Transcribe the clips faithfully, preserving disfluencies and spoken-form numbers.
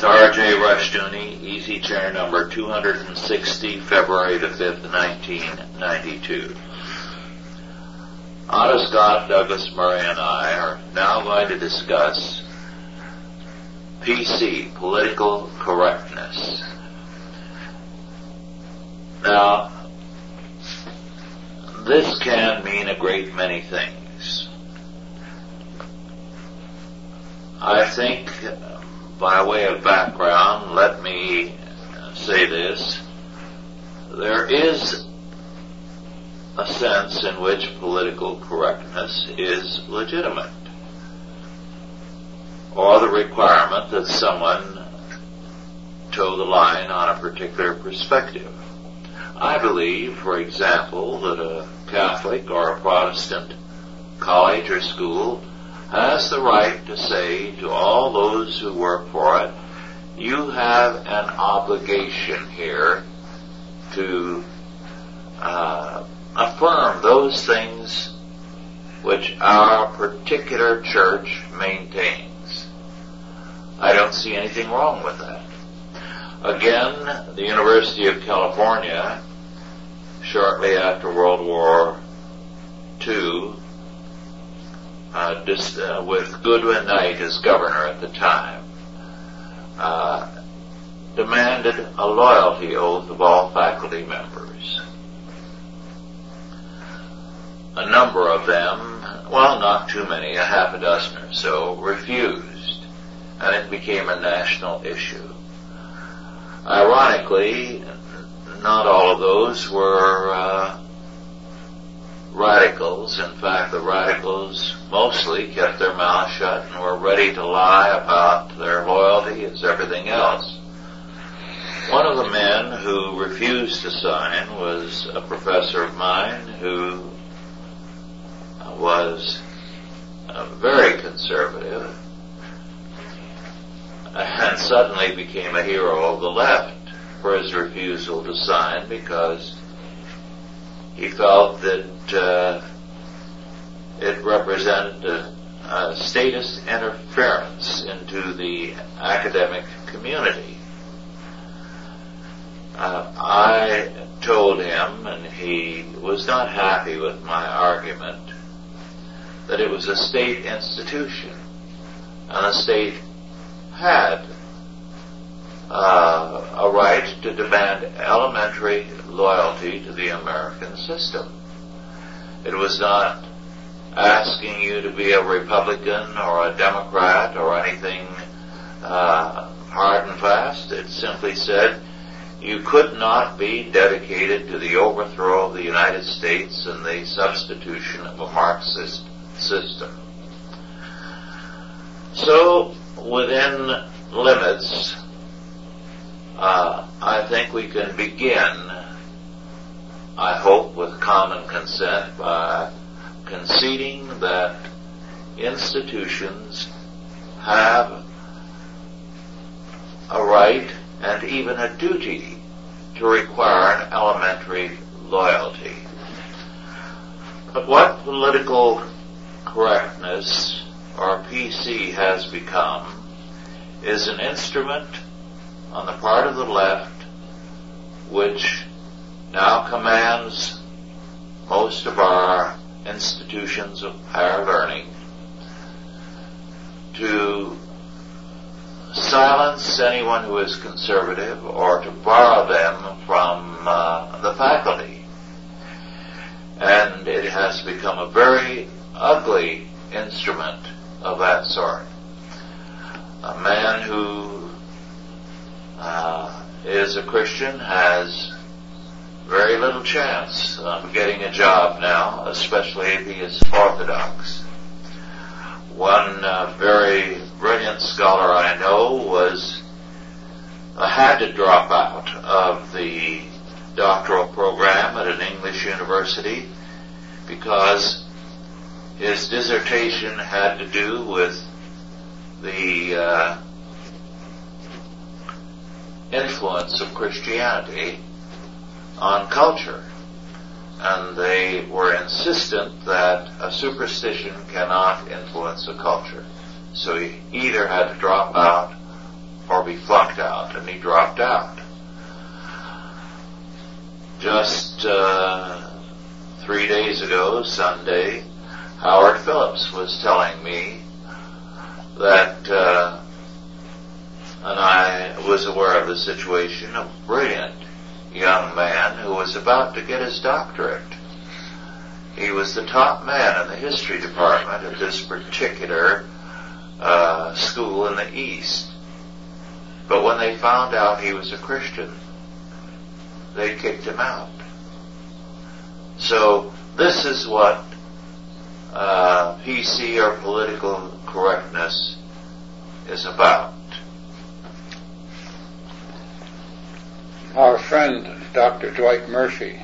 with R J Rushdoony, Easy Chair number two hundred sixty, February the fifth, nineteen ninety-two. Otto Scott, Douglas Murray, and I are now going to discuss P C, political correctness. Now, this can mean a great many things. I think, by way of background, let me say this. There is a sense in which political correctness is legitimate, or the requirement that someone toe the line on a particular perspective. I believe, for example, that a Catholic or a Protestant college or school has the right to say to all those who work for it, you have an obligation here to uh, affirm those things which our particular church maintains. I don't see anything wrong with that. Again, the University of California, shortly after World War Two, uh, dis, uh, with Goodwin Knight as governor at the time, uh, demanded a loyalty oath of all faculty members. A number of them, well, not too many, a half a dozen or so, refused, and it became a national issue. Ironically, not all of those were uh, radicals. In fact, the radicals mostly kept their mouths shut and were ready to lie about their loyalty as everything else. One of the men who refused to sign was a professor of mine who was uh, very conservative and suddenly became a hero of the left for his refusal to sign, because he felt that uh, it represented a, a status interference into the academic community. Uh, I told him, and he was not happy with my argument, that it was a state institution, and the state had uh, a right to demand elementary loyalty to the American system. It was not asking you to be a Republican or a Democrat or anything uh, hard and fast. It simply said you could not be dedicated to the overthrow of the United States and the substitution of a Marxist system. So, within limits, uh, I think we can begin, I hope with common consent, by conceding that institutions have a right and even a duty to require an elementary loyalty. But what political correctness, or P C, has become is an instrument on the part of the left which now commands most of our institutions of higher learning to silence anyone who is conservative or to borrow them from uh, the faculty. And it has become a very ugly instrument of that sort. A man who uh, is a Christian has very little chance of getting a job now, especially if he is Orthodox. One uh, very brilliant scholar I know was uh, had to drop out of the doctoral program at an English university because his dissertation had to do with the uh, influence of Christianity on culture. And they were insistent that a superstition cannot influence a culture. So he either had to drop out or be fired. walked out, and he dropped out. Just uh, three days ago, Sunday, Howard Phillips was telling me that, uh, and I was aware of the situation, a brilliant young man who was about to get his doctorate. He was the top man in the history department at this particular uh, school in the East. But when they found out he was a Christian, they kicked him out. So this is what uh, P C or political correctness is about. Our friend Doctor Dwight Murphy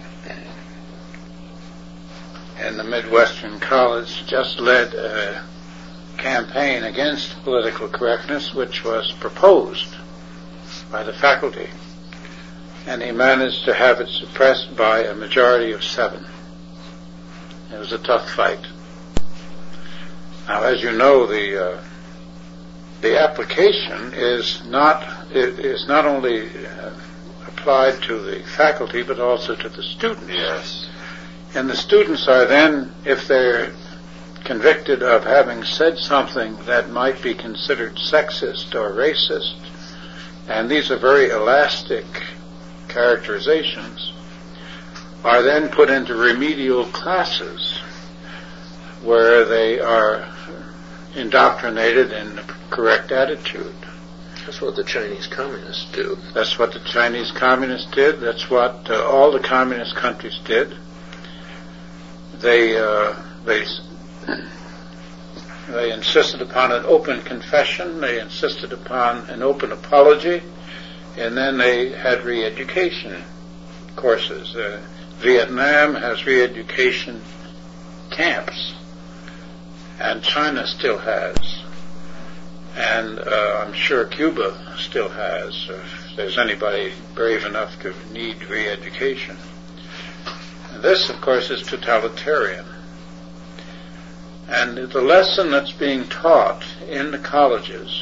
in the Midwestern College just led a campaign against political correctness which was proposed by the faculty, and he managed to have it suppressed by a majority of seven. It was a tough fight. Now, as you know, the uh, the application is not it is not only uh, applied to the faculty but also to the students. Yes. And the students are then, if they're convicted of having said something that might be considered sexist or racist, and these are very elastic characterizations, are then put into remedial classes where they are indoctrinated in the correct attitude. That's what the Chinese communists do. That's what the Chinese communists did. That's what uh, all the communist countries did. They uh, they they insisted upon an open confession. They insisted upon an open apology, and then they had re-education courses. Uh, Vietnam has re-education camps, and China still has, and uh, I'm sure Cuba still has, if there's anybody brave enough to need re-education. And this, of course, is totalitarian. And the lesson that's being taught in the colleges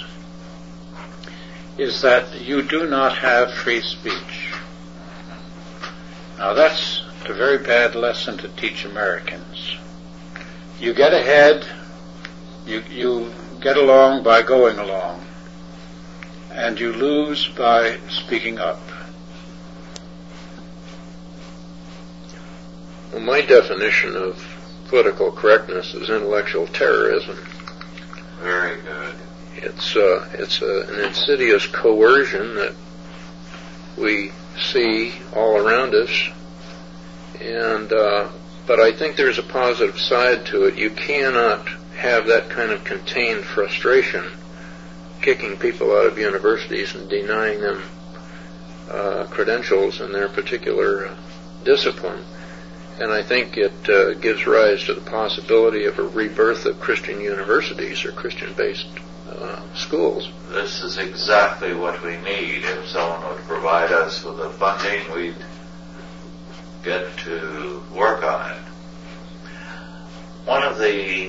is that you do not have free speech. Now, that's a very bad lesson to teach Americans. You get ahead, you, you get along by going along, and you lose by speaking up. Well, my definition of political correctness is intellectual terrorism. Very good. It's uh, it's a, an insidious coercion that we see all around us, and uh, but I think there's a positive side to it. You cannot have that kind of contained frustration, kicking people out of universities and denying them uh, credentials in their particular uh, discipline. And I think it uh, gives rise to the possibility of a rebirth of Christian universities or Christian-based uh, schools. This is exactly what we need. If someone would provide us with the funding, we'd get to work on it. One of the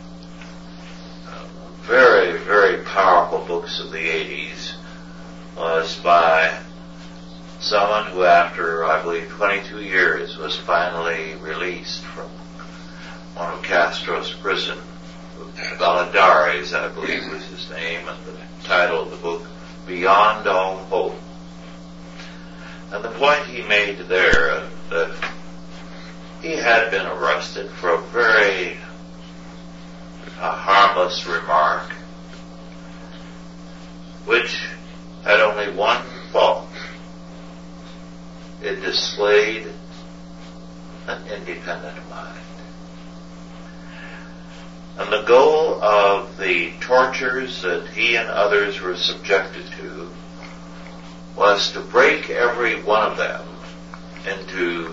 very, very powerful books of the eighties was by someone who, after, I believe, twenty-two years, was finally released from one of Castro's prison. Valladares, I believe, was his name, and the title of the book, Beyond All Hope. And the point he made there, uh, that he had been arrested for a very uh, harmless remark, which had only one fault. It displayed an independent mind. And the goal of the tortures that he and others were subjected to was to break every one of them into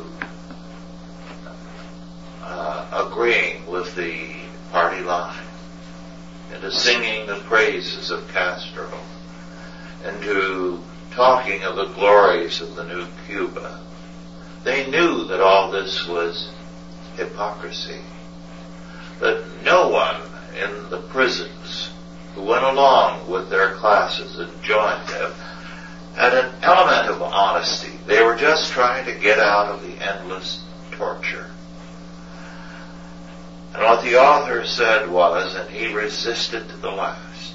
uh, agreeing with the party line, into singing the praises of Castro, into talking of the glories of the new Cuba. They knew that all this was hypocrisy, that no one in the prisons who went along with their classes and joined them had an element of honesty. They were just trying to get out of the endless torture. And what the author said was, and he resisted to the last,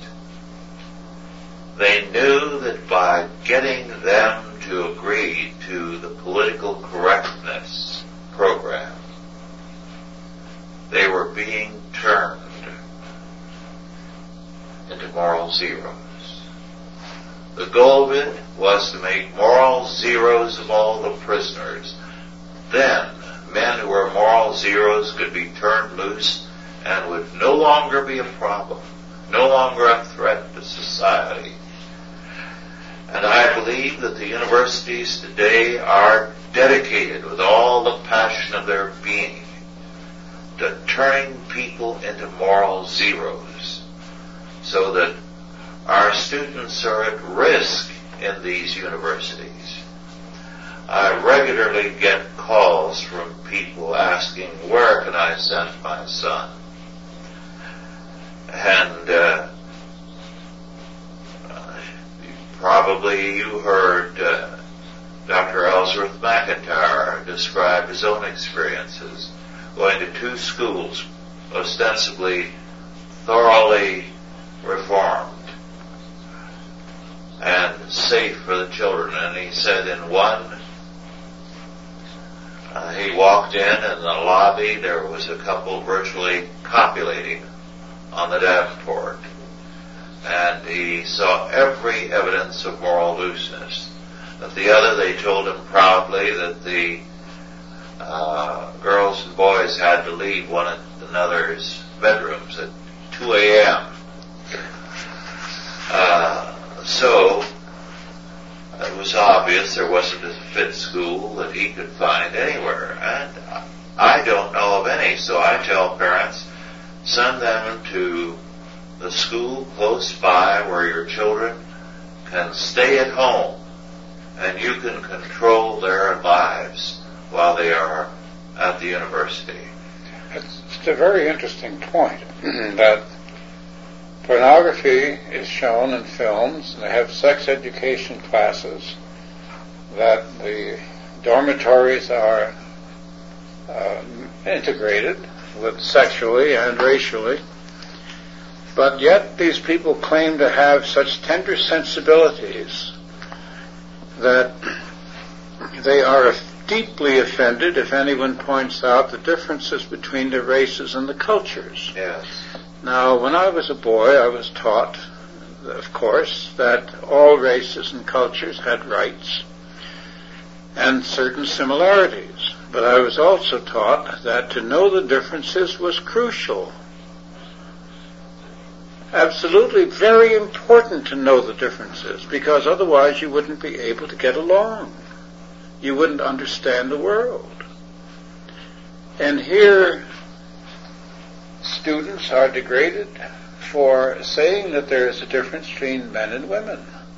they knew that by getting them to agree to the political correctness program, they were being turned into moral zeros. The goal of it was to make moral zeros of all the prisoners. Then, men who were moral zeros could be turned loose and would no longer be a problem, no longer a threat to society. And I believe that the universities today are dedicated with all the passion of their being to turning people into moral zeros, so that our students are at risk in these universities. I regularly get calls from people asking, where can I send my son? And uh, probably you heard uh, Doctor Ellsworth McIntyre describe his own experiences going to two schools ostensibly thoroughly reformed and safe for the children. And he said in one, uh, he walked in and in the lobby there was a couple virtually copulating on the Davenport. And he saw every evidence of moral looseness. At the other, they told him proudly that the uh, girls and boys had to leave one another's bedrooms at two a.m. Uh, so it was obvious there wasn't a fit school that he could find anywhere. And I don't know of any, so I tell parents, send them to the school close by where your children can stay at home and you can control their lives while they are at the university. It's, it's a very interesting point that pornography is shown in films, and they have sex education classes, that the dormitories are uh, integrated with sexually and racially, but yet these people claim to have such tender sensibilities that they are deeply offended if anyone points out the differences between the races and the cultures. Yes. Now, when I was a boy, I was taught, of course, that all races and cultures had rights and certain similarities. But I was also taught that to know the differences was crucial. Absolutely very important to know the differences, because otherwise you wouldn't be able to get along. You wouldn't understand the world. And here, students are degraded for saying that there is a difference between men and women.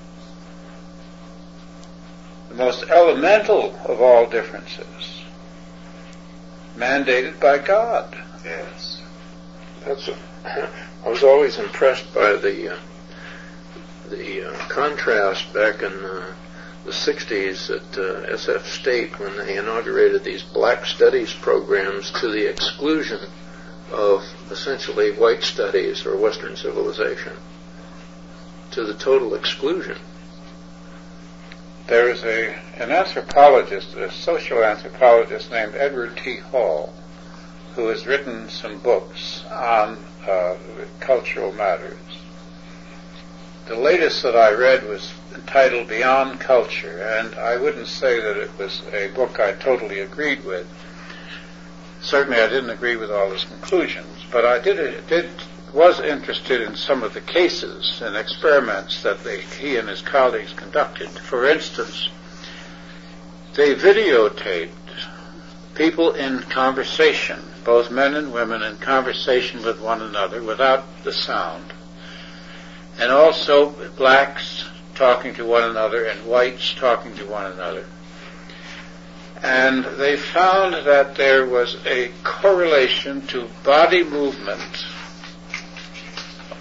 The most elemental of all differences, mandated by God. Yes. That's a, I was always impressed by the uh, the uh, contrast back in uh, the sixties at uh, S F State when they inaugurated these black studies programs to the exclusion of essentially white studies or Western civilization, to the total exclusion. There is a an anthropologist, a social anthropologist named Edward T. Hall, who has written some books on uh, cultural matters. The latest that I read was entitled Beyond Culture, and I wouldn't say that it was a book I totally agreed with. Certainly I didn't agree with all his conclusions, but I did, did was interested in some of the cases and experiments that they, he and his colleagues conducted. For instance, they videotaped people in conversation, both men and women in conversation with one another without the sound, and also blacks talking to one another and whites talking to one another. And they found that there was a correlation to body movement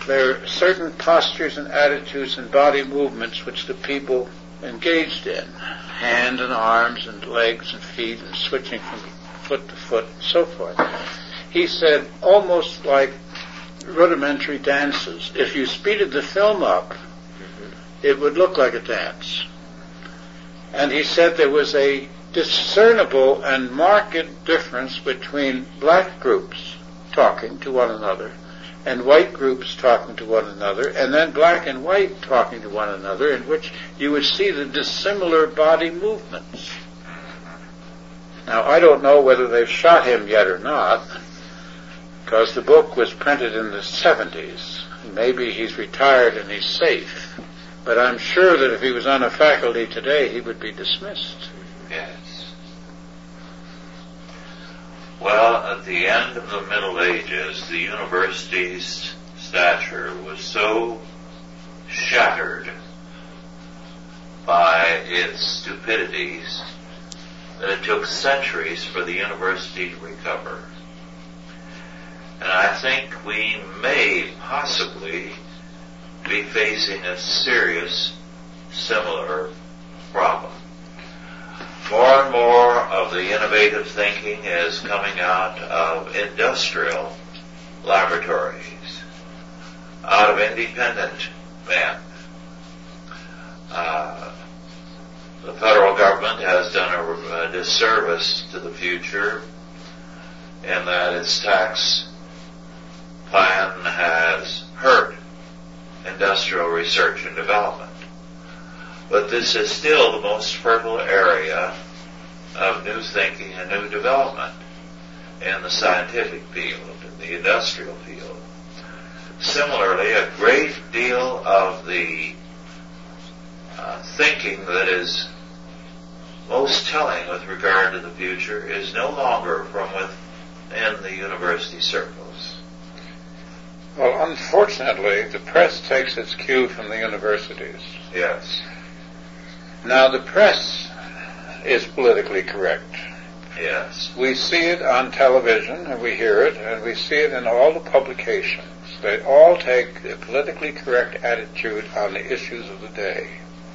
there are certain postures and attitudes and body movements which the people engaged in, hand and arms and legs and feet and switching from foot to foot and so forth. He said almost like rudimentary dances. If you speeded the film up, mm-hmm. it would look like a dance. And he said there was a discernible and marked difference between black groups talking to one another and white groups talking to one another, and then black and white talking to one another, in which you would see the dissimilar body movements. Now, I don't know whether they've shot him yet or not, because the book was printed in the seventies. Maybe he's retired and he's safe. But I'm sure that if he was on a faculty today, he would be dismissed. Yes. Well, at the end of the Middle Ages, the university's stature was so shattered by its stupidities that it took centuries for the university to recover. And I think we may possibly be facing a serious, similar problem. More and more of the innovative thinking is coming out of industrial laboratories, out of independent men. Uh, the federal government has done a, a disservice to the future in that its tax plan has hurt industrial research and development. But this is still the most fertile area of new thinking and new development in the scientific field, in the industrial field. Similarly, a great deal of the uh, thinking that is most telling with regard to the future is no longer from within the university circles. Well, unfortunately, the press takes its cue from the universities. Yes. Now, the press is politically correct. Yes. We see it on television, and we hear it, and we see it in all the publications. They all take a politically correct attitude on the issues of the day.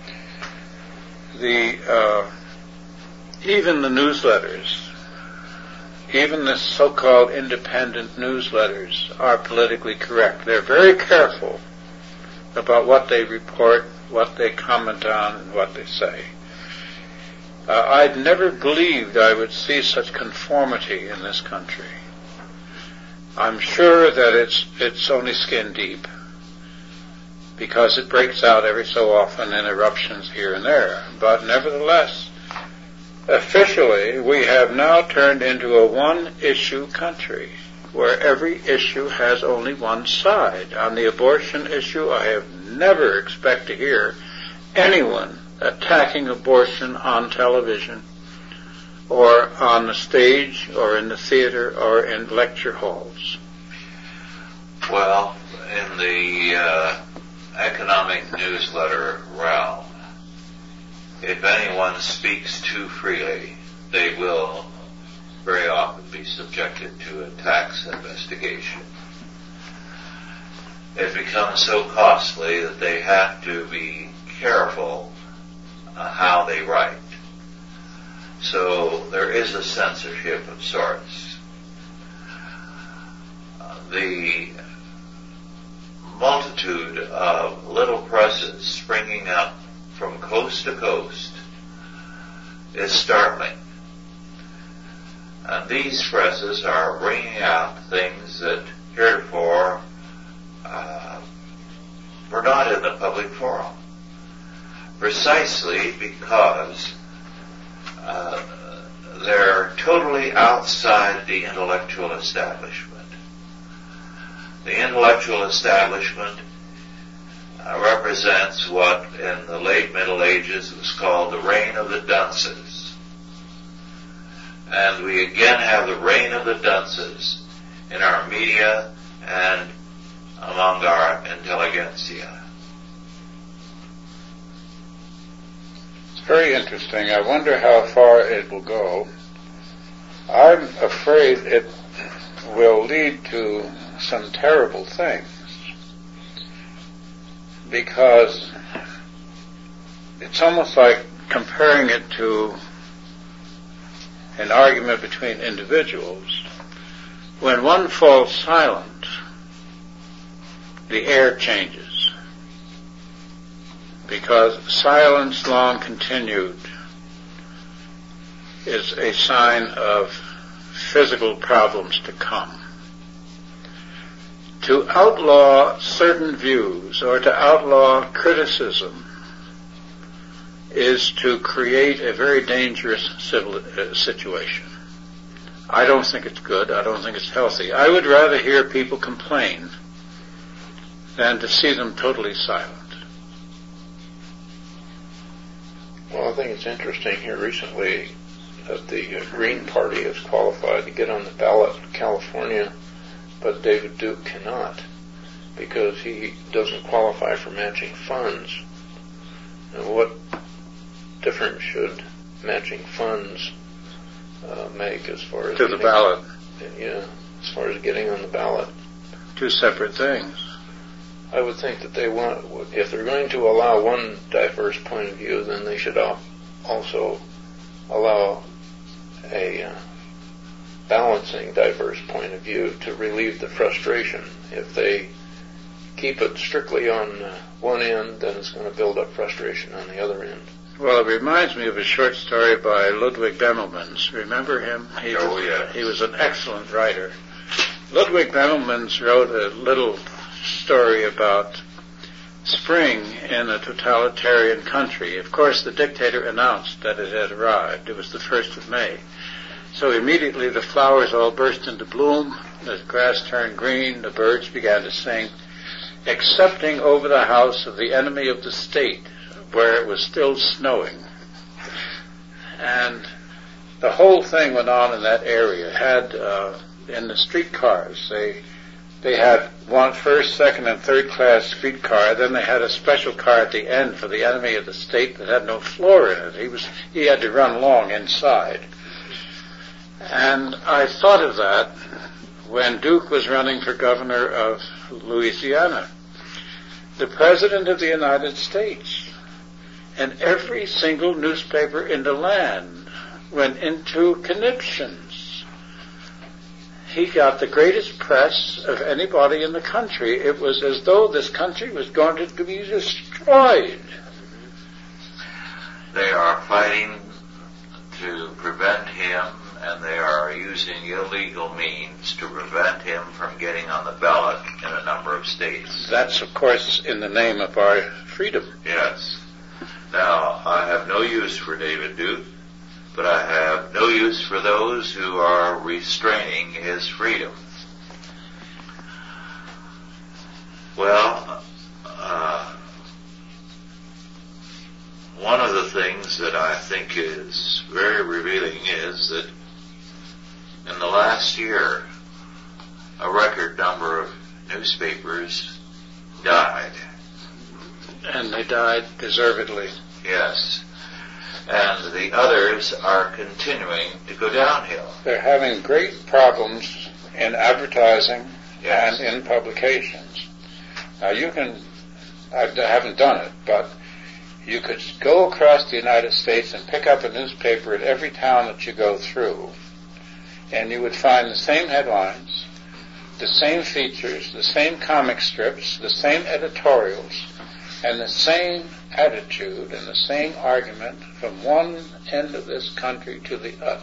The uh, even the newsletters, even the so-called independent newsletters are politically correct. They're very careful about what they report, what they comment on, and what they say. Uh, I'd never believed I would see such conformity in this country. I'm sure that it's it's only skin deep, because it breaks out every so often in eruptions here and there. But nevertheless, officially, we have now turned into a one-issue country, where every issue has only one side. On the abortion issue, I have never expect to hear anyone attacking abortion on television or on the stage or in the theater or in lecture halls. Well, in the uh, economic newsletter realm, if anyone speaks too freely, they will very often be subjected to a tax investigation. It becomes so costly that they have to be careful uh, how they write. So there is a censorship of sorts. Uh, the multitude of little presses springing up from coast to coast is startling. And these presses are bringing out things that heretofore uh, were not in the public forum, precisely because uh, they're totally outside the intellectual establishment. The intellectual establishment uh, represents what in the late Middle Ages was called the reign of the dunces. And we again have the reign of the dunces in our media and among our intelligentsia. It's very interesting. I wonder how far it will go. I'm afraid it will lead to some terrible things. because it's almost like comparing it to an argument between individuals. When one falls silent, the air changes, because silence long continued is a sign of physical problems to come. To outlaw certain views or to outlaw criticism is to create a very dangerous civil, uh, situation. I don't think it's good. I don't think it's healthy. I would rather hear people complain than to see them totally silent. Well, I think it's interesting here recently that the Green Party has qualified to get on the ballot in California, but David Duke cannot because he doesn't qualify for matching funds. Now, what difference should matching funds uh, make as far as to the ballot? Yeah, as far as getting on the ballot. Two separate things. I would think that they want, if they're going to allow one diverse point of view, then they should also allow a uh, balancing diverse point of view to relieve the frustration. If they keep it strictly on uh, one end, then it's going to build up frustration on the other end. Well, it reminds me of a short story by Ludwig Bemelmans. Remember him? He oh, was, yeah. He was an excellent writer. Ludwig Bemelmans wrote a little story about spring in a totalitarian country. Of course, the dictator announced that it had arrived. It was the first of May. So immediately the flowers all burst into bloom, the grass turned green, the birds began to sing, excepting over the house of the enemy of the state, where it was still snowing. And the whole thing went on in that area. Had uh, in the streetcars, they they had one first, second, and third class streetcar. Then they had a special car at the end for the enemy of the state that had no floor in it. He was he had to run long inside. And I thought of that when Duke was running for governor of Louisiana. The President of the United States and every single newspaper in the land went into conniptions. He got the greatest press of anybody in the country. It was as though this country was going to be destroyed. They are fighting to prevent him, and they are using illegal means to prevent him from getting on the ballot in a number of states. That's, of course, in the name of our freedom. Yes. Now, I have no use for David Duke, but I have no use for those who are restraining his freedom. Well, uh, one of the things that I think is very revealing is that in the last year, a record number of newspapers died. And they died deservedly. Yes. And the others are continuing to go downhill. They're having great problems in advertising Yes. and in publications. Now you can, I haven't done it, but you could go across the United States and pick up a newspaper at every town that you go through, and you would find the same headlines, the same features, the same comic strips, the same editorials, and the same attitude and the same argument from one end of this country to the other.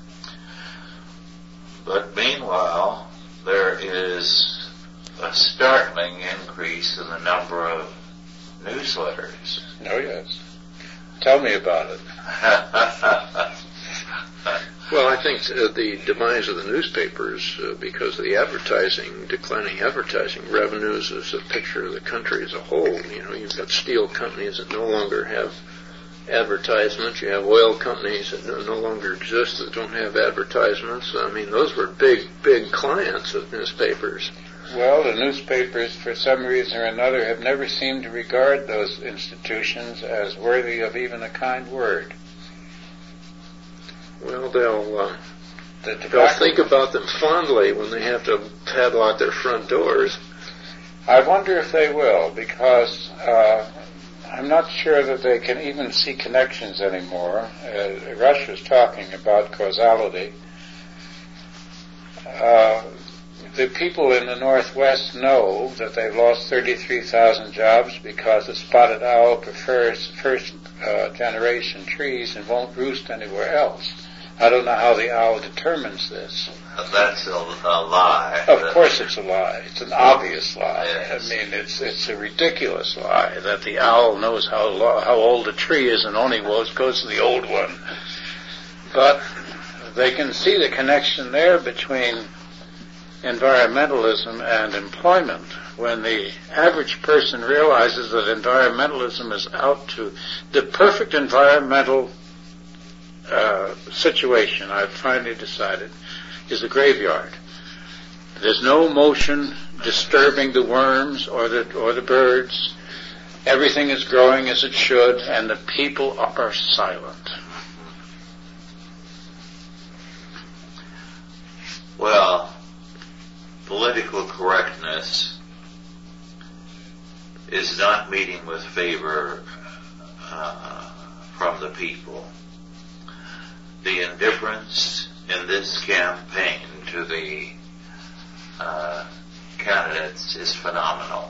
But meanwhile, there is a startling increase in the number of newsletters. Oh, yes. Tell me about it. Well, I think uh, the demise of the newspapers uh, because of the advertising, declining advertising revenues is a picture of the country as a whole. You know, you've got steel companies that no longer have advertisements. You have oil companies that no, no longer exist that don't have advertisements. I mean, those were big, big clients of newspapers. Well, the newspapers, for some reason or another, have never seemed to regard those institutions as worthy of even a kind word. Well, they'll uh, The they'll tobacco, think about them fondly when they have to padlock their front doors. I wonder if they will, because uh, I'm not sure that they can even see connections anymore. Uh, Rush was talking about causality. Uh, the people in the Northwest know that they've lost thirty-three thousand jobs because the spotted owl prefers first uh, generation trees and won't roost anywhere else. I don't know how the owl determines this. That's a, a lie. Of course it's a lie. It's an obvious lie. Yes. I mean, it's it's a ridiculous lie that the owl knows how lo- how old a tree is and only goes to the old one. But they can see the connection there between environmentalism and employment. When the average person realizes that environmentalism is out to the perfect environmental uh, situation, I've finally decided, is a graveyard. There's no motion disturbing the worms or the or the birds. Everything is growing as it should, and the people are silent. Well, political correctness is not meeting with favor uh, from the people. The indifference in this campaign to the uh, candidates is phenomenal.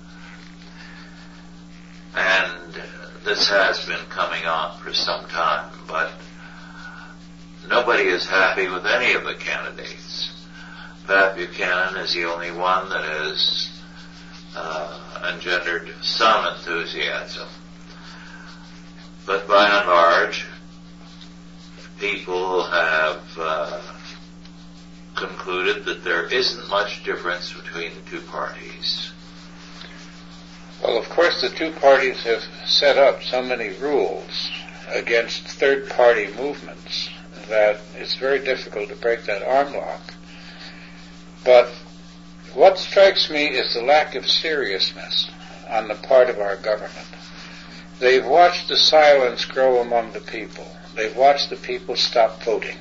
And this has been coming on for some time, but nobody is happy with any of the candidates. Pat Buchanan is the only one that has uh, engendered some enthusiasm. But by and large, people have uh, concluded that there isn't much difference between the two parties. Well, of course, the two parties have set up so many rules against third-party movements that it's very difficult to break that arm lock. But what strikes me is the lack of seriousness on the part of our government. They've watched the silence grow among the people. They've watched the people stop voting.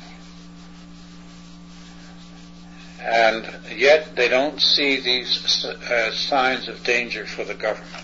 And yet they don't see these uh, signs of danger for the government.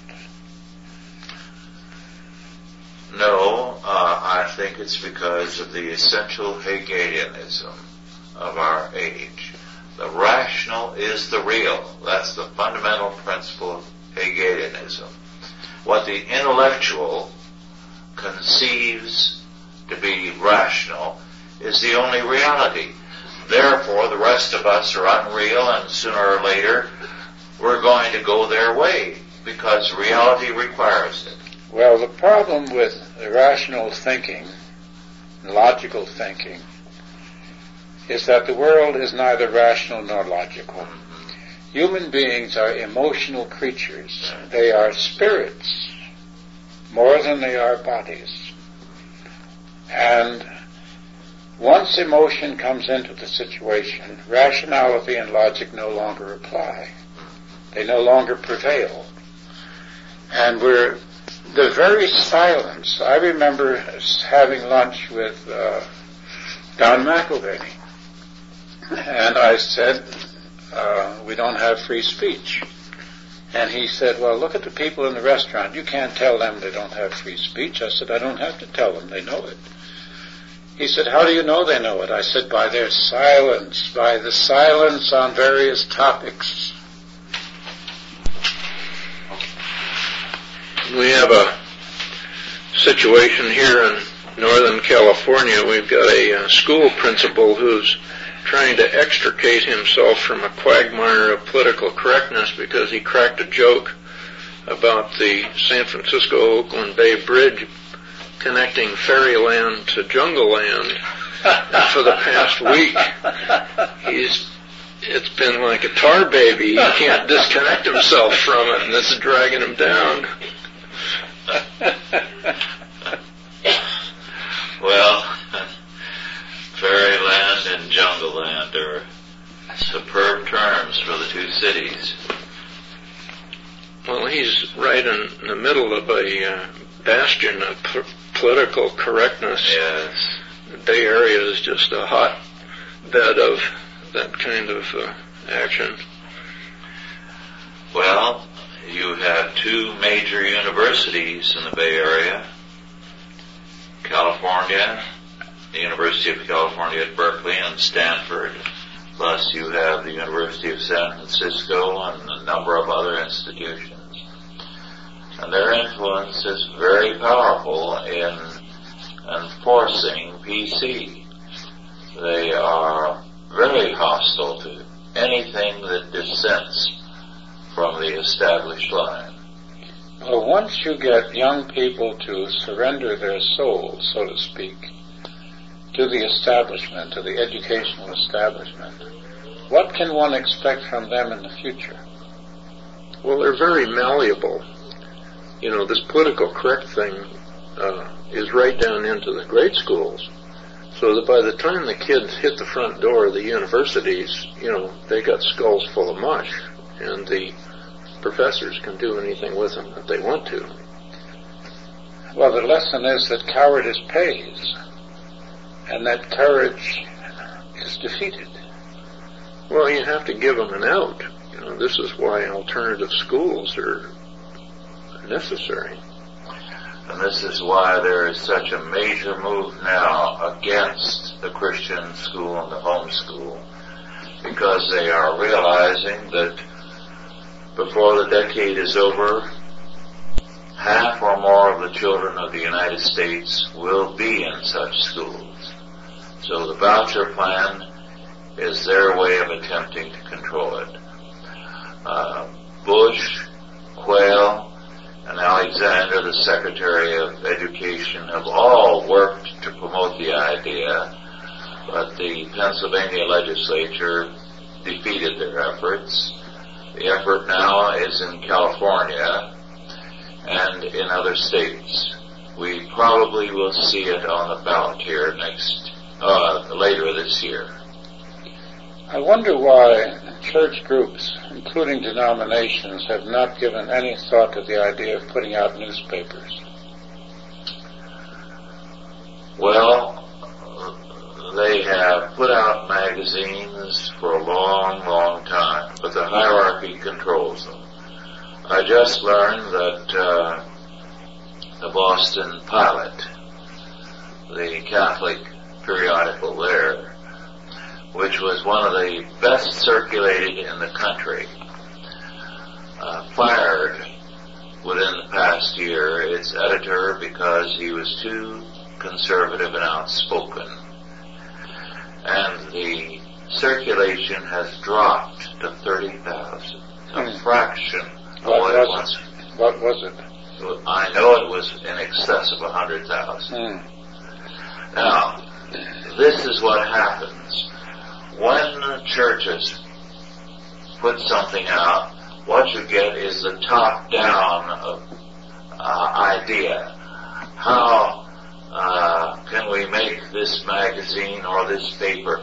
No, uh, I think it's because of the essential Hegelianism of our age. The rational is the real. That's the fundamental principle of Hegelianism. What the intellectual conceives to be rational is the only reality. Therefore, the rest of us are unreal, and sooner or later, we're going to go their way, because reality requires it. Well, the problem with rational thinking, logical thinking, is that the world is neither rational nor logical. Human beings are emotional creatures. They are spirits more than they are bodies. And once emotion comes into the situation, rationality and logic no longer apply. They no longer prevail. And we're the very silence. I remember having lunch with uh, Don McIlvaney, and I said, uh, we don't have free speech. And he said, well, look at the people in the restaurant. You can't tell them they don't have free speech. I said, I don't have to tell them. They know it. He said, how do you know they know it? I said, by their silence, by the silence on various topics. We have a situation here in Northern California. We've got a uh, school principal who's trying to extricate himself from a quagmire of political correctness because he cracked a joke about the San Francisco-Oakland Bay Bridge connecting Fairyland to Jungle Land. And for the past week, he's it's been like a tar baby. He can't disconnect himself from it, and it's dragging him down. Well, Fairyland and Jungle Land are superb terms for the two cities. Well, he's right in the middle of a uh, bastion of p- political correctness. Yes. The Bay Area is just a hot bed of that kind of uh, action. Well, you have two major universities in the Bay Area, California, the University of California at Berkeley and Stanford, plus you have the University of San Francisco and a number of other institutions. And their influence is very powerful in enforcing P C. They are very hostile to anything that dissents from the established line. Well, once you get young people to surrender their souls, so to speak, to the establishment, to the educational establishment, what can one expect from them in the future? Well, they're very malleable. You know, this political correct thing uh, is right down into the grade schools, so that by the time the kids hit the front door of the universities, you know, they got skulls full of mush, and the professors can do anything with them that they want to. Well, the lesson is that cowardice pays, and that courage is defeated. Well, you have to give them an out. You know, this is why alternative schools are necessary. And this is why there is such a major move now against the Christian school and the home school, because they are realizing that before the decade is over, half or more of the children of the United States will be in such schools. So the voucher plan is their way of attempting to control it. Uh, Bush, Quayle, and Alexander, the Secretary of Education, have all worked to promote the idea, but the Pennsylvania legislature defeated their efforts. The effort now is in California and in other states. We probably will see it on the ballot here next, uh, later this year. I wonder why church groups, including denominations, have not given any thought to the idea of putting out newspapers. Well, they have put out magazines for a long, long time, but the hierarchy controls them. I just learned that uh, the Boston Pilot, the Catholic periodical there, which was one of the best circulated in the country, uh, fired within the past year its editor because he was too conservative and outspoken. And the circulation has dropped to thirty thousand, a hmm. fraction of What what it was was. it? What was it? I know it was in excess of one hundred thousand. Hmm. Now, this is what happens. When churches put something out, what you get is the top-down uh, idea. How uh, can we make this magazine or this paper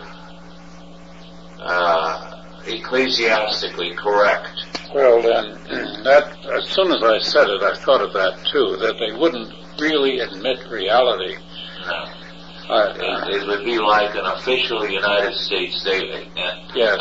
uh, ecclesiastically correct? Well, then, that, as soon as I said it, I thought of that too, that they wouldn't really admit reality. No. Uh, It, it would be like an official United States daily. Yes.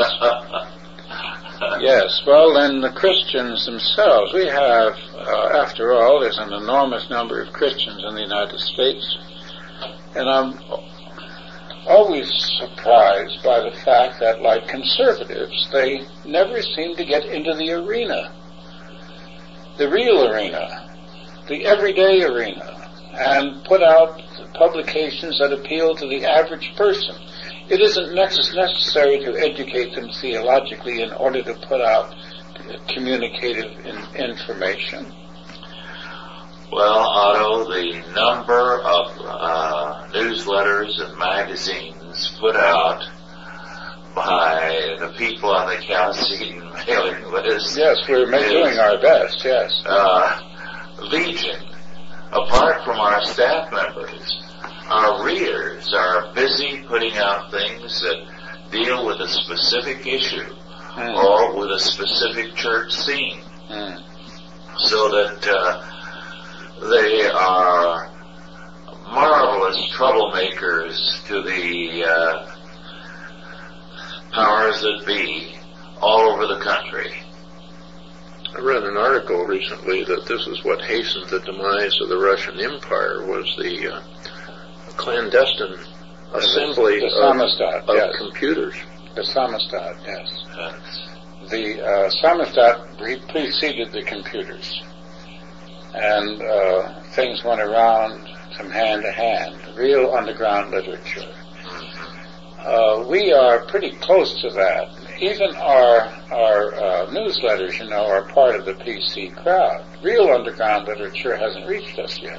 Yes, well, then the Christians themselves, we have, uh, after all, there's an enormous number of Christians in the United States, and I'm always surprised by the fact that, like conservatives, they never seem to get into the arena, the real arena, the everyday arena, and put out publications that appeal to the average person. It isn't necessary to educate them theologically in order to put out communicative in- information. Well, Otto, the number of uh, newsletters and magazines put out by the people on the Chalcedon mailing list. Yes, we're is, doing our best, yes. Uh, legion. Apart from our staff members, our readers are busy putting out things that deal with a specific issue mm. or with a specific church scene, mm. so that uh, they are marvelous troublemakers to the uh, powers that be all over the country. I read an article recently that this is what hastened the demise of the Russian Empire, was the uh, clandestine assembly the, the of, samizdat, of yes. computers. The samizdat, yes. That's, The uh, samizdat pre- preceded the computers, and uh, things went around from hand to hand, real underground literature. Uh, we are pretty close to that. Even our our uh, newsletters, you know, are part of the P C crowd. Real underground literature hasn't reached us yet.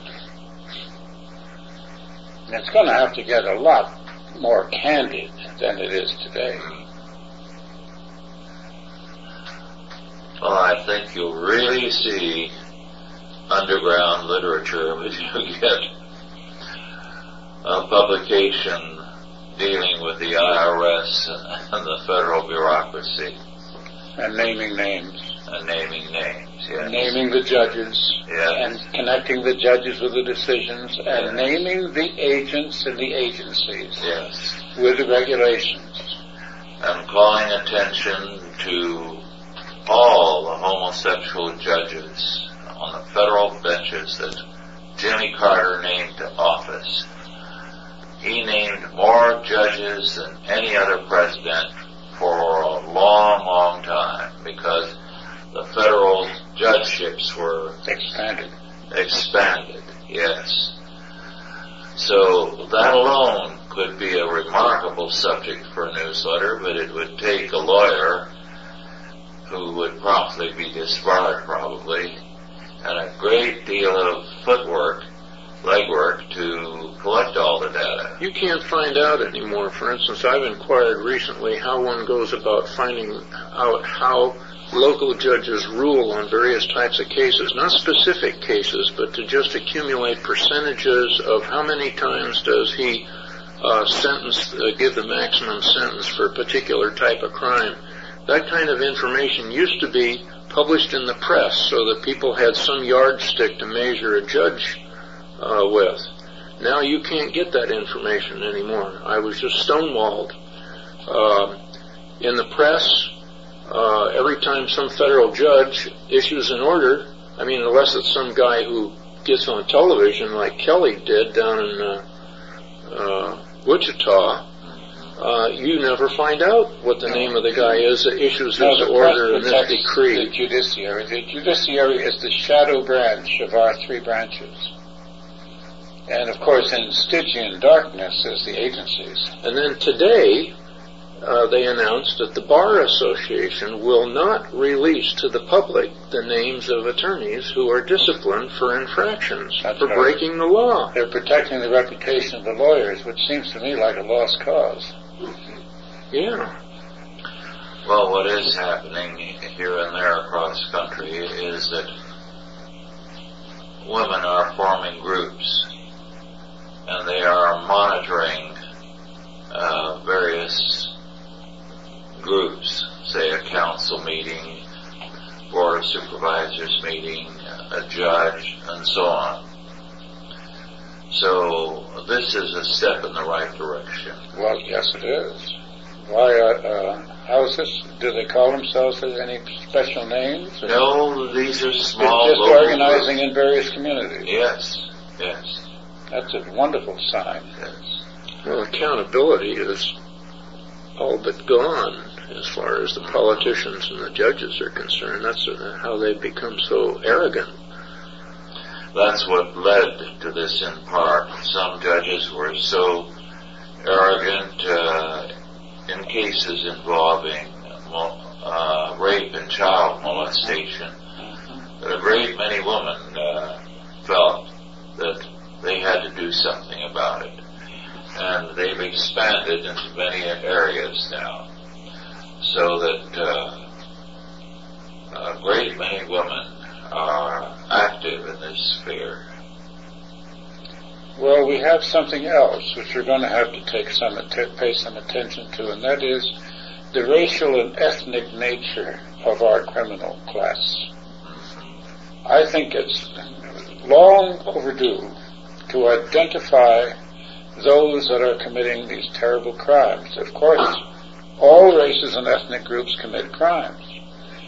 And it's going to have to get a lot more candid than it is today. well, I think you'll really see underground literature if you get a publication dealing with the I R S and the federal bureaucracy. And naming names. And naming names, yes. Naming the judges. Yes. And connecting the judges with the decisions. And Yes. naming the agents and the agencies. Yes. With the regulations. And calling attention to all the homosexual judges on the federal benches that Jimmy Carter named to office. He named more judges than any other president for a long, long time because the federal judgeships were Expanded. expanded, yes. So that alone could be a remarkable subject for a newsletter, but it would take a lawyer who would promptly be disbarred probably, and a great deal of footwork, legwork to collect all the data. You can't find out anymore. For instance, I've inquired recently how one goes about finding out how local judges rule on various types of cases, not specific cases, but to just accumulate percentages of how many times does he uh, sentence, uh, give the maximum sentence for a particular type of crime. That kind of information used to be published in the press so that people had some yardstick to measure a judge uh, with. Now you can't get that information anymore. I was just stonewalled. Uh, in the press, uh, every time some federal judge issues an order, I mean, unless it's some guy who gets on television like Kelly did down in uh, uh, Wichita, Uh, you never find out what the name of the guy is that issues No, this the order press and this protects decree. the judiciary. The judiciary is the shadow branch of our three branches. And of course, in Stygian darkness is the agencies. And then today, uh, they announced that the Bar Association will not release to the public the names of attorneys who are disciplined for infractions, That's for right. breaking the law. They're protecting the reputation of the lawyers, which seems to me like a lost cause. Yeah. Well, what is happening here and there across the country is that women are forming groups and they are monitoring uh, various groups, say a council meeting, board of supervisors meeting, a judge, and so on. So this is a step in the right direction. Well, yes, it is. Why, uh, uh, how is this? Do they call themselves with any special names? Or No, these are small just local organizing groups. in various communities. Yes, yes, That's a wonderful sign. yes. Well, accountability is all but gone as far as the politicians and the judges are concerned. That's uh, how they've become so arrogant. That's what led to this in part. Some judges were so arrogant uh, in cases involving uh, rape and child molestation that a great many women uh, felt that they had to do something about it. And they've expanded into many areas now, so that uh, a great many women are active in this sphere. Well, we have something else which we're going to have to take some att- pay some attention to, and that is the racial and ethnic nature of our criminal class. I think it's long overdue to identify those that are committing these terrible crimes. Of course, all races and ethnic groups commit crimes.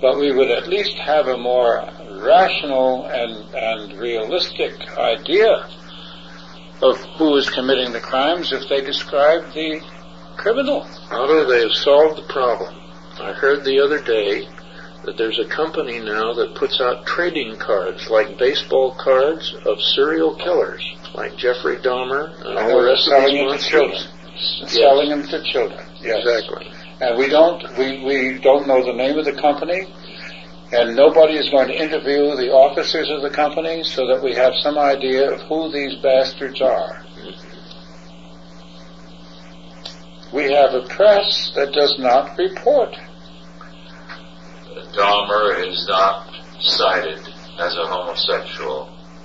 but we would at least have a more rational and, and realistic idea of who is committing the crimes if they describe the criminal. Although they have solved the problem. I heard the other day that there's a company now that puts out trading cards, like baseball cards, of serial killers, like Jeffrey Dahmer and all the rest of these monsters. Children. Yes. Selling them to children. Yes. Exactly. And we don't we, we don't know the name of the company, and nobody is going to interview the officers of the company so that we have some idea of who these bastards are. We have a press that does not report. Dahmer is not cited as a homosexual.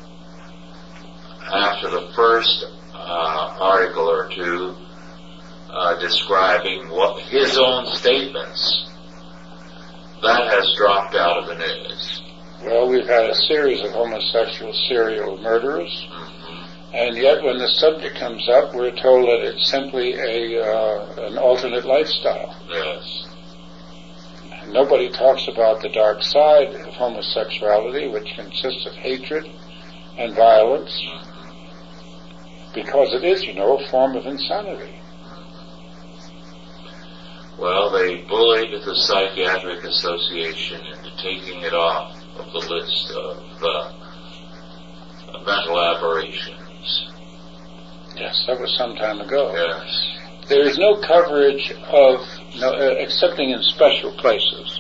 After the first uh, article or two uh, describing what his own statements, that has dropped out of the news. Well, we've had a series of homosexual serial murderers, mm-hmm. and yet when the subject comes up, we're told that it's simply a uh, an alternate lifestyle. Yes. Nobody talks about the dark side of homosexuality, which consists of hatred and violence, because it is, you know, a form of insanity. Well, they bullied the Psychiatric Association into taking it off of the list of uh, mental aberrations. Yes, that was some time ago. Yes. There is no coverage of, no, uh, excepting in special places,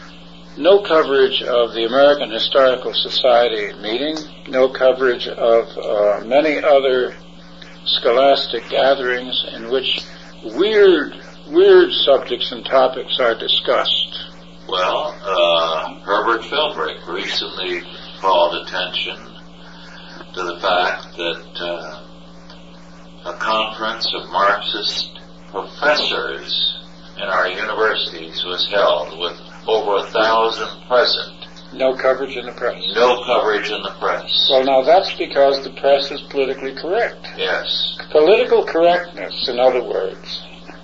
no coverage of the American Historical Society meeting, no coverage of uh, many other scholastic gatherings in which weird, weird subjects and topics are discussed. Well, uh, Herbert Philbrick recently called attention to the fact that uh, a conference of Marxist professors in our universities was held with over a thousand present. No coverage in the press. No coverage in the press. Well, now that's because the press is politically correct. Yes. Political correctness, in other words,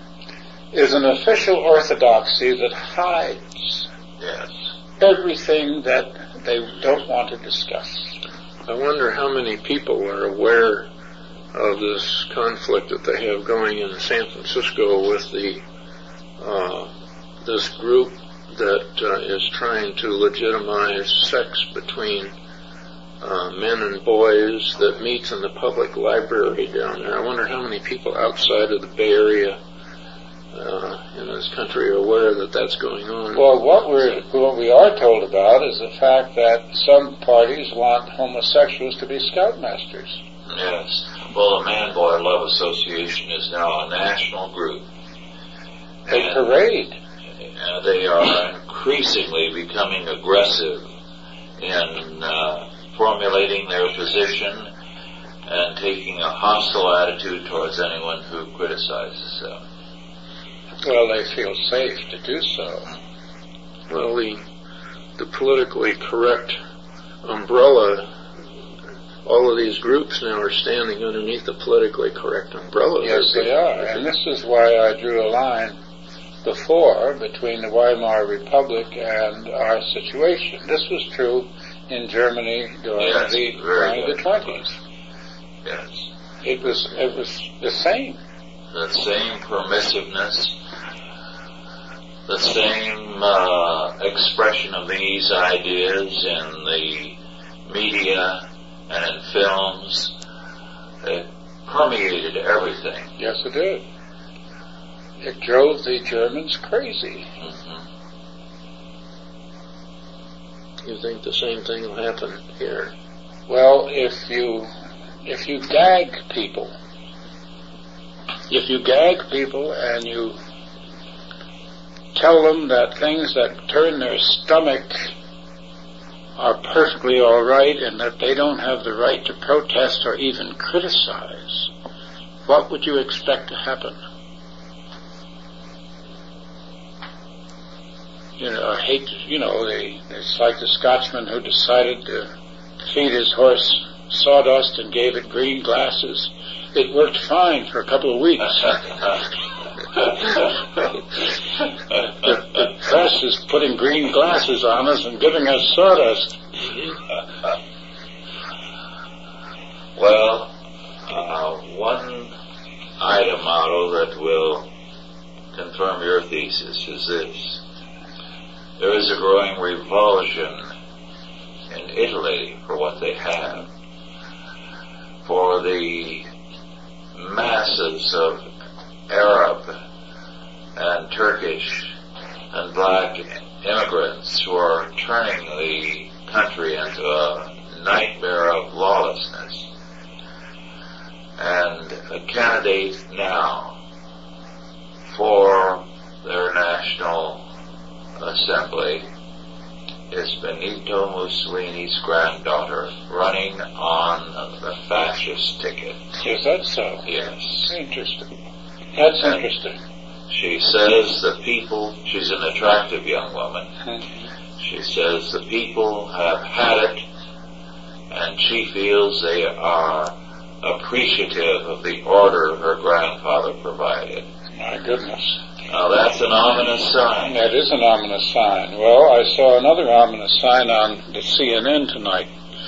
is an official orthodoxy that hides yes. everything that they don't want to discuss. I wonder how many people are aware of this conflict that they have going in San Francisco with the uh, this group that uh, is trying to legitimize sex between uh, men and boys that meets in the public library down there. I wonder how many people outside of the Bay Area uh, in this country are aware that that's going on. Well, what we're what we are told about is the fact that some parties want homosexuals to be scoutmasters. Yes. Well, the Man Boy Love Association is now a national group. They parade. Uh, they are increasingly becoming aggressive in uh, formulating their position and taking a hostile attitude towards anyone who criticizes them. Well, they feel safe to do so. Well, the, the politically correct umbrella, all of these groups now are standing underneath the politically correct umbrella. Yes, they are. And this is why I drew a line before between the Weimar Republic and our situation. This was true in Germany during yes, the during the twenties. Yes. It was it was the same. The same permissiveness, the same uh, expression of these ideas in the media and in films. It permeated everything. Yes, it did. It drove the Germans crazy. Mm-hmm. You think the same thing will happen here? Well, if you if you gag people, if you gag people and you tell them that things that turn their stomach are perfectly all right and that they don't have the right to protest or even criticize, what would you expect to happen? You know, I hate, you know, they, it's like the Scotsman who decided to feed his horse sawdust and gave it green glasses. It worked fine for a couple of weeks. the, the press is putting green glasses on us and giving us sawdust. Well, uh, one item, Otto, that will confirm your thesis is this. There is a growing revulsion in Italy for what they have, for the masses of Arab and Turkish and black immigrants who are turning the country into a nightmare of lawlessness. And a candidate now for their National Assembly is Benito Mussolini's granddaughter running on the fascist ticket. Is that so? Yes. Interesting. That's And interesting. She says the people, she's an attractive young woman, Mm-hmm. she says the people have had it, and she feels they are appreciative of the order her grandfather provided. My goodness. Now that's an ominous sign. That is an ominous sign. Well, I saw another ominous sign on the C N N tonight.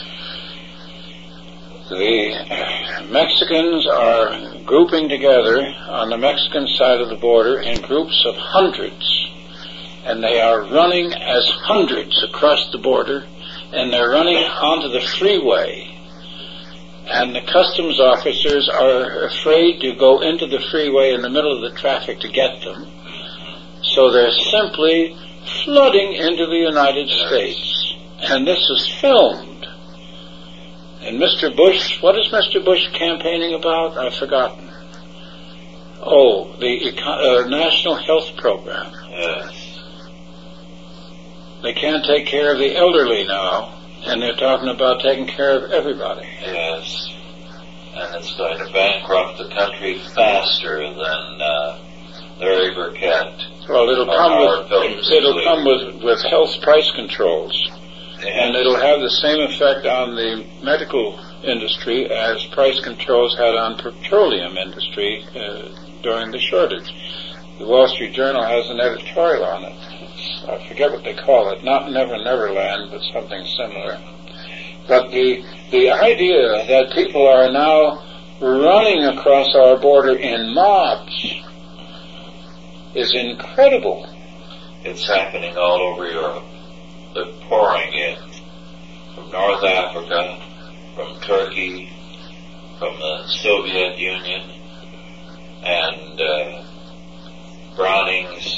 The Mexicans are grouping together on the Mexican side of the border in groups of hundreds, and they are running as hundreds across the border, and they're running onto the freeway. And the customs officers are afraid to go into the freeway in the middle of the traffic to get them. So they're simply flooding into the United States. And this is filmed. And Mister Bush, what is Mister Bush campaigning about? I've forgotten. Oh, the uh, National Health Program. Yes. They can't take care of the elderly now. And they're talking about taking care of everybody. Yes. And it's going to bankrupt the country faster than uh, Larry Burkett. Well, it'll or come Howard with Phillips' it'll leader. come with, with health price controls, Yes. and it'll have the same effect on the medical industry as price controls had on petroleum industry uh, during the shortage. The Wall Street Journal has an editorial on it. It's, I forget what they call it, not Never Never Land, but something similar. But the the idea that people are now running across our border in mobs is incredible. It's happening all over Europe. They're pouring in from North Africa, from Turkey, from the Soviet Union, and uh, Browning's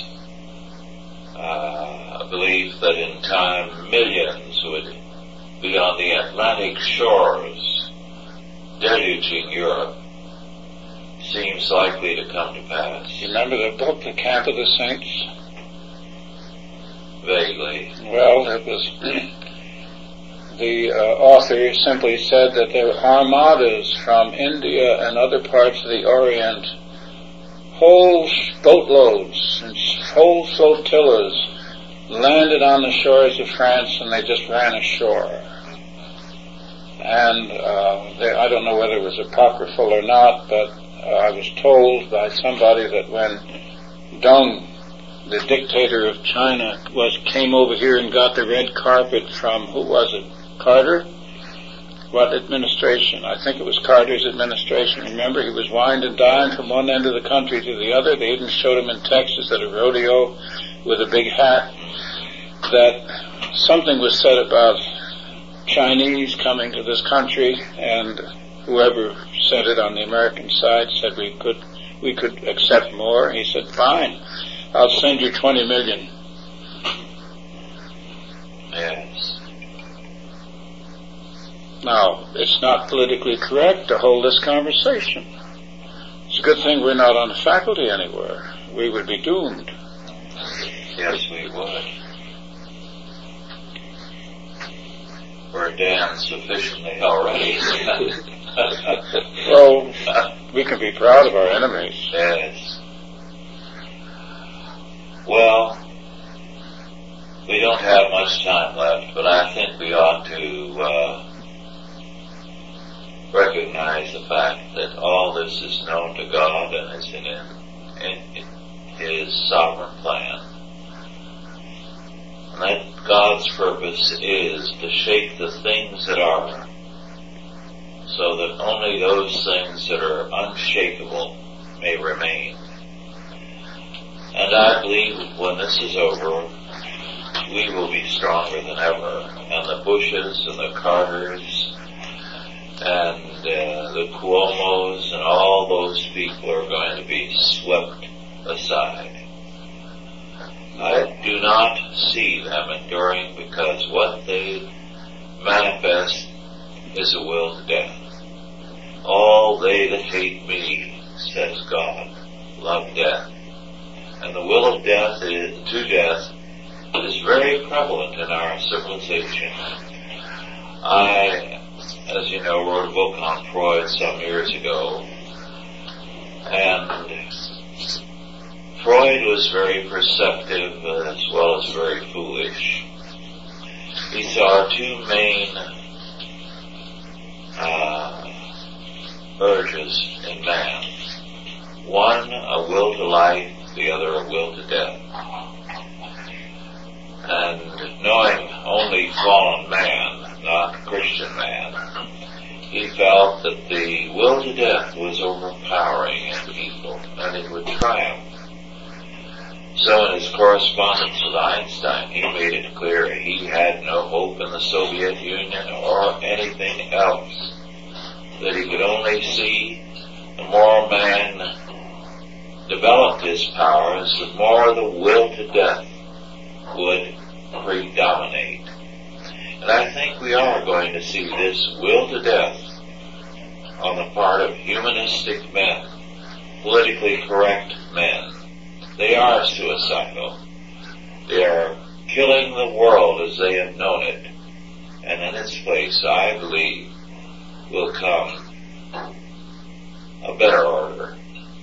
uh, belief that in time millions would be on the Atlantic shores deluging Europe seems likely to come to pass. You remember the book, The Camp of the Saints? Vaguely. Well, it was the uh, author simply said that there were armadas from India and other parts of the Orient, whole boatloads and whole flotillas landed on the shores of France, and they just ran ashore. And uh, they, I don't know whether it was apocryphal or not, but uh, I was told by somebody that when Deng, the dictator of China, was came over here and got the red carpet from, who was it, Carter? What administration? I think it was Carter's administration. Remember, he was wined and dined from one end of the country to the other. They even showed him in Texas at a rodeo with a big hat. That something was said about Chinese coming to this country, and whoever said it on the American side said we could we could accept more. He said, fine, I'll send you twenty million. Yes. Now, it's not politically correct to hold this conversation. It's a good thing we're not on the faculty anywhere. We would be doomed. Yes, we would. We're damned sufficiently already. Well, we can be proud of our enemies. Yes. Well, we don't have much time left, but I think we ought to uh, recognize the fact that all this is known to God and is in, in, His sovereign plan. And that God's purpose is to shape the things that are, so that only those things that are unshakable may remain. And I believe when this is over, we will be stronger than ever, and the Bushes and the Carters and uh, the Cuomos and all those people are going to be swept aside. I do not see them enduring, because what they manifest is a will to death. All they that hate me, says God, love death. And the will of death is, to death is very prevalent in our civilization. I, as you know, wrote a book on Freud some years ago, and Freud was very perceptive as well as very foolish. He saw two main uh, urges in man. One, a will to life, the other, a will to death. And knowing only fallen man, not Christian man, he felt that the will to death was overpowering in people, and it would triumph. So in his correspondence with Einstein, he made it clear he had no hope in the Soviet Union or anything else, that he could only see the more man developed his powers, the more the will to death would predominate. And I think we are going to see this will to death on the part of humanistic men, politically correct men. They are suicidal. They are killing the world as they have known it. And in its place, I believe, will come a better order,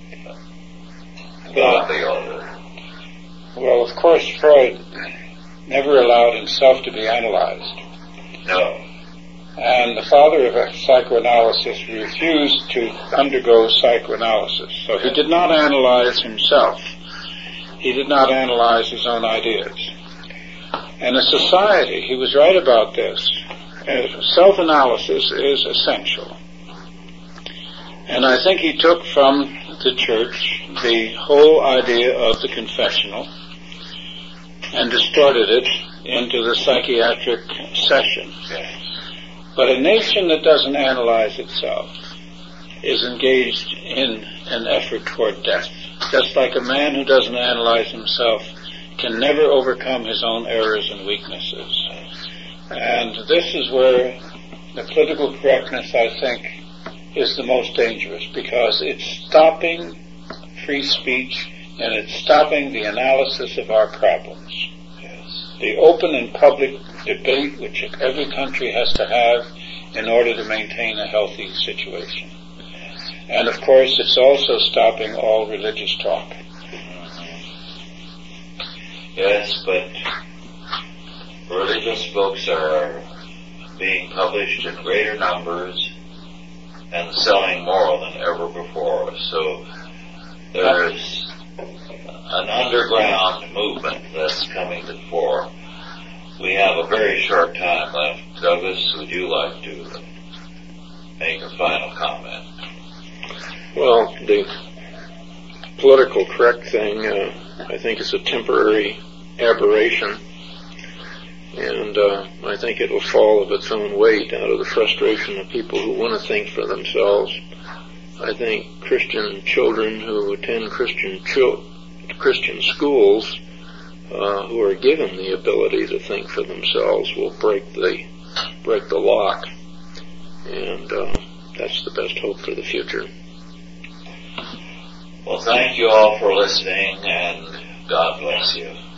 a godly order. Well, of course, Freud never allowed himself to be analyzed. No. And the father of psychoanalysis refused to undergo psychoanalysis. So he did not analyze himself. He did not analyze his own ideas. And a society, he was right about this, self-analysis is essential. And I think he took from the church the whole idea of the confessional and distorted it into the psychiatric session. But a nation that doesn't analyze itself is engaged in an effort toward death. Just like a man who doesn't analyze himself can never overcome his own errors and weaknesses. And this is where the political correctness, I think, is the most dangerous, because it's stopping free speech and it's stopping the analysis of our problems. Yes. The open and public debate which every country has to have in order to maintain a healthy situation. And of course, it's also stopping all religious talk. Yes, but religious books are being published in greater numbers and selling more than ever before. So there's an underground movement that's coming to the fore. We have a very short time left. Douglas, would you like to make a final comment? Well, the political correct thing, uh, I think, is a temporary aberration, and uh, I think it will fall of its own weight out of the frustration of people who want to think for themselves. I think Christian children who attend Christian chil- Christian schools, uh, who are given the ability to think for themselves, will break the break the lock, and uh, that's the best hope for the future. Well, thank you all for listening, and God bless you.